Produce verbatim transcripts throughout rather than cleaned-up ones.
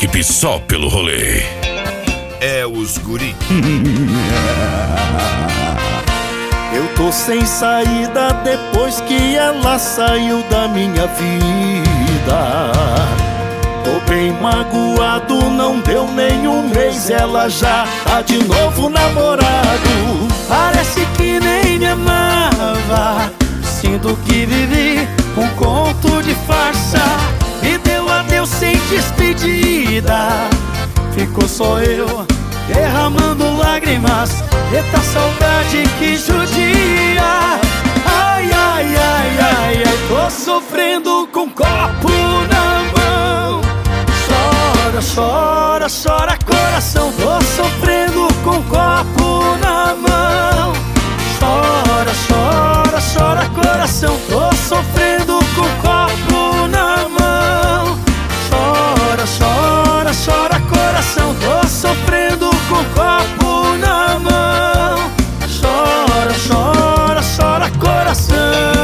equipe só pelo rolê. É os guri. Eu tô sem saída depois que ela saiu da minha vida. Tô bem magoado, não deu nem um mês, ela já tá de novo namorado. Parece que nem me amava, sinto que vivi um conto de farsa. Me deu adeus sem despedida, ficou só eu derramando lágrimas. Eita saudade que judia. Ai, ai, ai, ai, ai, tô sofrendo com um copo na mão. Chora, chora, chora coração. Tô sofrendo com um copo na mão. Chora, chora, chora coração. Tô sofrendo com um copo na mão. Chora, chora, chora coração. Tô sofrendo com um copo na mão. Chora, chora, chora coração.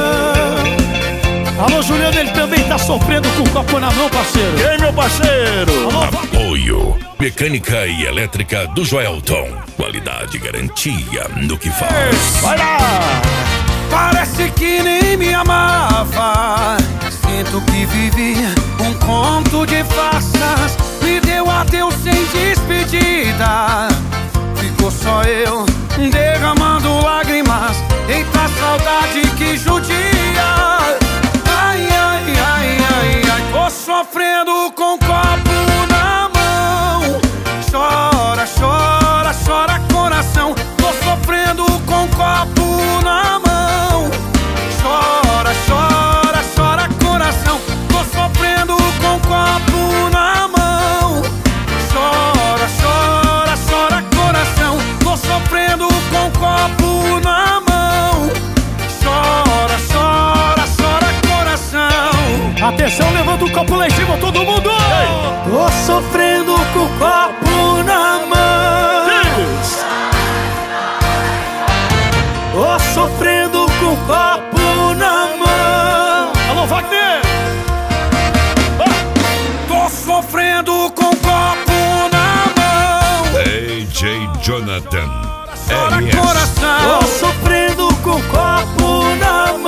Alô, Juliano, ele também tá sofrendo com o copo na mão, parceiro. E aí, meu parceiro? Alô, apoio Mecânica e Elétrica do Joelton. Qualidade e garantia no que faz. Vai lá! Parece que nem me amava, sinto que vivi um conto de farsas. Me deu adeus sem despedida, ficou só eu derramando lágrimas. Eita saudade que judia. Ai, ai, ai, ai, ai, tô sofrendo com um copo na mão. Chora, chora, chora coração. Tô sofrendo com um copo na mão. Chora, chora, chora coração. Tô sofrendo com um copo na mão. Chora, chora, chora coração. Tô sofrendo com um copo na mão. Chora, chora, chora coração. Atenção, levanta o copo lá em cima, todo mundo! Tô sofrendo com o copo na mão. Tô sofrendo com o copo na mão. Alô, Wagner! Tô sofrendo com o copo na mão. D J Jonathan Chora R S. coração. Tô sofrendo com o copo na mão.